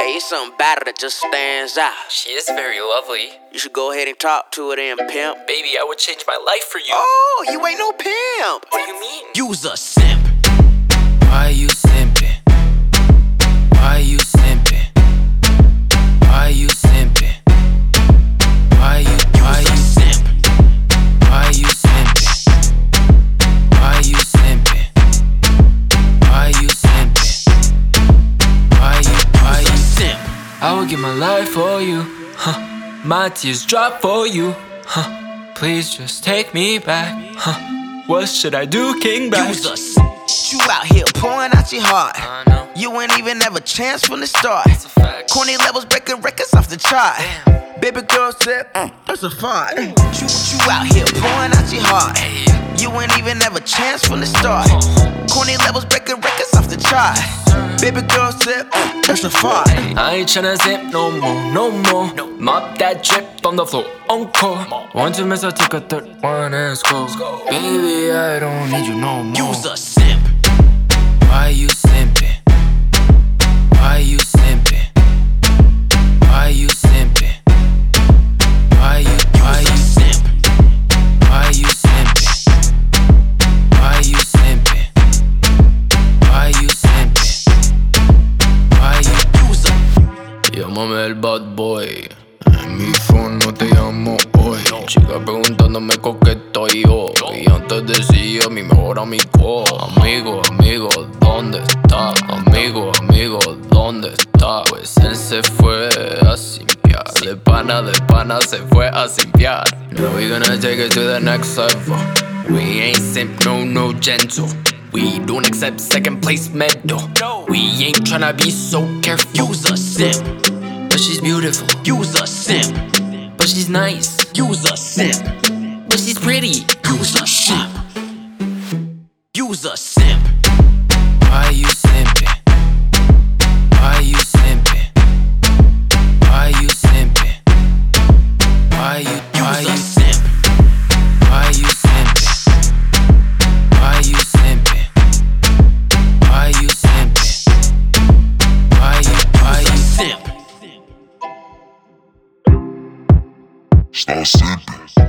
Hey, it's something about her that just stands out. She is very lovely. You should go ahead and talk to her then, pimp. Baby, I would change my life for you. Oh, you ain't no pimp. What do you mean? You's a simp. Why you simping? Why you simping? Why you simping? Why you simp? Why you simping? Why you simping? Why you simping? Why you simp? I would give my life for you, huh? My tears drop for you, huh? Please just take me back, huh? What should I do, King Bash? You's a simp. You out here pouring out your heart. I know. You ain't even have a chance from the start. That's a fact. Corny levels breaking records off the chart. Damn. Baby girl said, that's a fart. You out here pouring out your heart. You ain't even have a chance from the start. Corny levels breaking records off the chart. Baby girl said, that's a fart. I ain't tryna zip no more, no more. Mop that drip on the floor, encore. One, two, miss, I took a third one, let's go. Baby, I don't need you no more. You's a simp. Why you simping? Why you simping? Why you simping? Why you simp? Why you simping? Why you simping? Why you simping? Why you Llámame el bad boy. En mi phone no te llamo hoy. Chica preguntándome con qué estoy yo. Y antes decía mi mejor amigo. Amigo, amigo, ¿dónde está? Amigo, amigo, ¿dónde está? Pues él se fue a simpiar. De pana se fue a simpiar. Now we gonna take it to the next level. We ain't simp, no gentle. We don't accept second place medal. We ain't tryna be so careful. You's a simp. But she's beautiful. You's a simp. But she's nice. You's a simp. But she's pretty. You's a simp. You's a simp. Why you simping? Why you simping? Why you simping? Why you simp? Why you simping? Why you simping? Why you simping? Why you simp? Start sipping.